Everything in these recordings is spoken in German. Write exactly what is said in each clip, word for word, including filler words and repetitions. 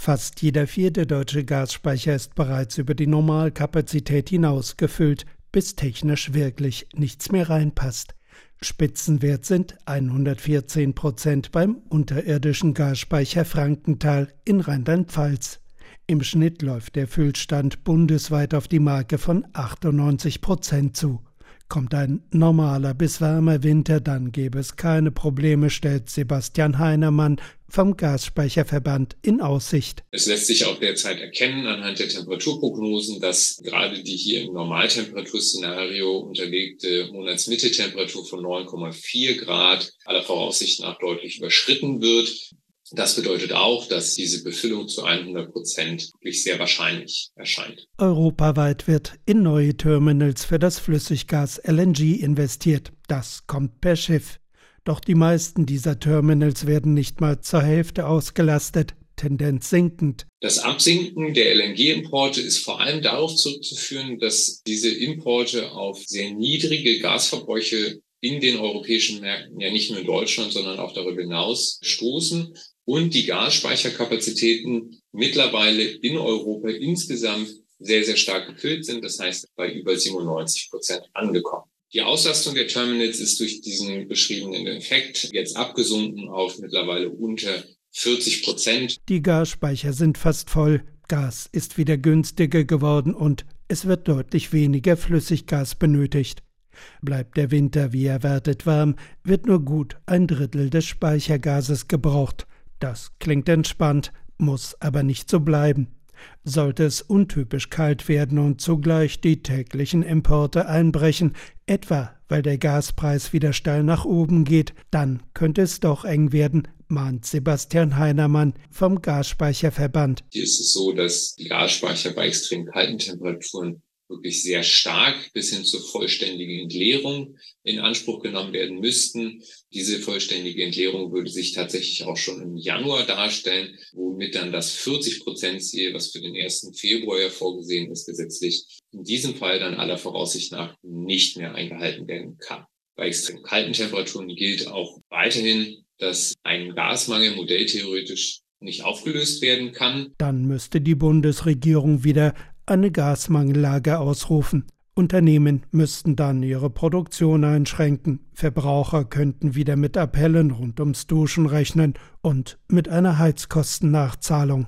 Fast jeder vierte deutsche Gasspeicher ist bereits über die Normalkapazität hinaus gefüllt, bis technisch wirklich nichts mehr reinpasst. Spitzenwert sind hundertvierzehn Prozent beim unterirdischen Gasspeicher Frankenthal in Rheinland-Pfalz. Im Schnitt läuft der Füllstand bundesweit auf die Marke von achtundneunzig Prozent zu. Kommt ein normaler bis warmer Winter, dann gäbe es keine Probleme, stellt Sebastian Heinermann vom Gasspeicherverband in Aussicht. Es lässt sich auch derzeit erkennen anhand der Temperaturprognosen, dass gerade die hier im Normaltemperaturszenario unterlegte Monatsmitteltemperatur von neun Komma vier Grad aller Voraussicht nach deutlich überschritten wird. Das bedeutet auch, dass diese Befüllung zu hundert Prozent wirklich sehr wahrscheinlich erscheint. Europaweit wird in neue Terminals für das Flüssiggas L N G investiert. Das kommt per Schiff. Doch die meisten dieser Terminals werden nicht mal zur Hälfte ausgelastet, Tendenz sinkend. Das Absinken der L N G-Importe ist vor allem darauf zurückzuführen, dass diese Importe auf sehr niedrige Gasverbräuche in den europäischen Märkten, ja nicht nur in Deutschland, sondern auch darüber hinaus stoßen und die Gasspeicherkapazitäten mittlerweile in Europa insgesamt sehr, sehr stark gefüllt sind. Das heißt, bei über siebenundneunzig Prozent angekommen. Die Auslastung der Terminals ist durch diesen beschriebenen Effekt jetzt abgesunken auf mittlerweile unter vierzig Prozent. Die Gasspeicher sind fast voll, Gas ist wieder günstiger geworden und es wird deutlich weniger Flüssiggas benötigt. Bleibt der Winter wie erwartet warm, wird nur gut ein Drittel des Speichergases gebraucht. Das klingt entspannt, muss aber nicht so bleiben. Sollte es untypisch kalt werden und zugleich die täglichen Importe einbrechen, etwa weil der Gaspreis wieder steil nach oben geht, dann könnte es doch eng werden, mahnt Sebastian Heinermann vom Gasspeicherverband. Hier ist es so, dass die Gasspeicher bei extrem kalten Temperaturen wirklich sehr stark bis hin zur vollständigen Entleerung in Anspruch genommen werden müssten. Diese vollständige Entleerung würde sich tatsächlich auch schon im Januar darstellen, womit dann das vierzig Prozent Ziel, was für den ersten Februar ja vorgesehen ist, gesetzlich in diesem Fall dann aller Voraussicht nach nicht mehr eingehalten werden kann. Bei extrem kalten Temperaturen gilt auch weiterhin, dass ein Gasmangel modelltheoretisch nicht aufgelöst werden kann. Dann müsste die Bundesregierung wieder eine Gasmangellage ausrufen. Unternehmen müssten dann ihre Produktion einschränken. Verbraucher könnten wieder mit Appellen rund ums Duschen rechnen und mit einer Heizkostennachzahlung.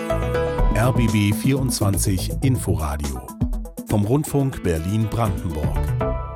R B B vierundzwanzig Inforadio vom Rundfunk Berlin-Brandenburg.